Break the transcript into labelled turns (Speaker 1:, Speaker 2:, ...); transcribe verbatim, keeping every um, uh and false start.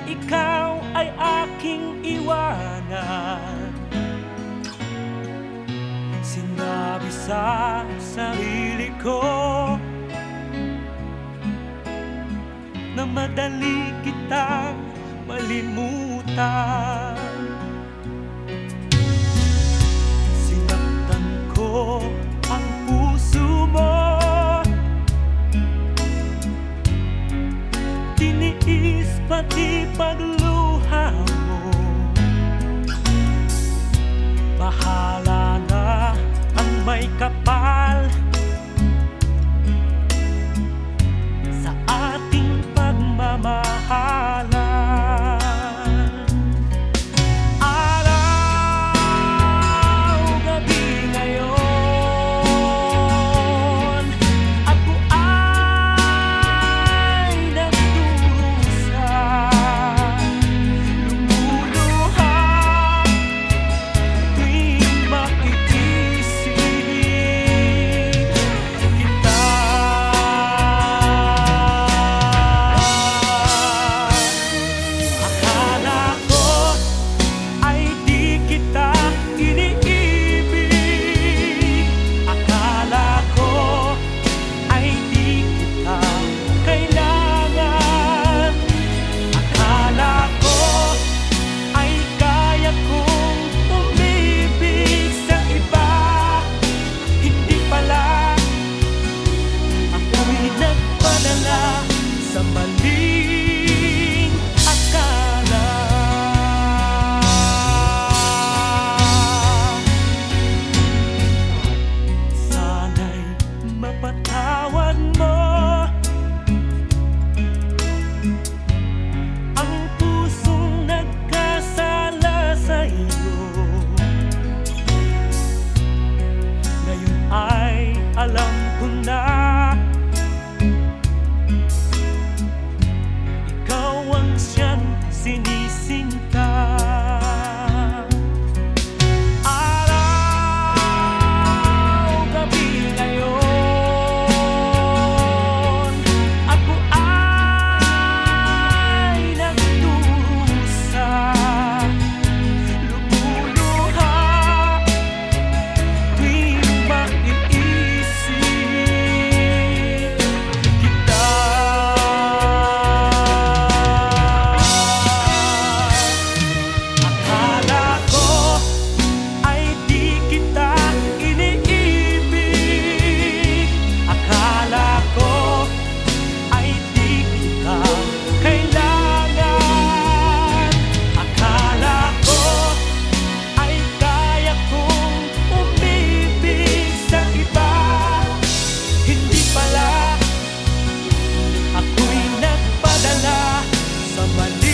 Speaker 1: ikaw ay aking iwanan. Sinabi sa sarili ko na madali kitang malimutan. Sinaktan ko ang puso mo, tiniis pati pagluha mo. Bahala na ang may kapal sa ating pagmamahalan. Araw-gabi ngayon, ako ay nagdurusa, lumuluha tuwing makikisig kita. Akala ko ay di kita iniibig, akala ko ay di kita kailangan, akala ko ay kaya kong umibig sa iba. Hindi pala, ako'y nagpadala sa maling akala. Sana'y mapatawad mo ang pusong nagkasala sa'yo. Ngayon ay alam ko na ikaw ang siyang sinisinta. Araw-gabi ngayon, ako ay nagdurusa, lumuluha tuwing maiisip kita. Akala ko ay di kita iniibig, akala ko ay di kita kailangan, akala ko ay kaya kong umibig sa iba. Hindi pala, ako'y nagpadala sa mali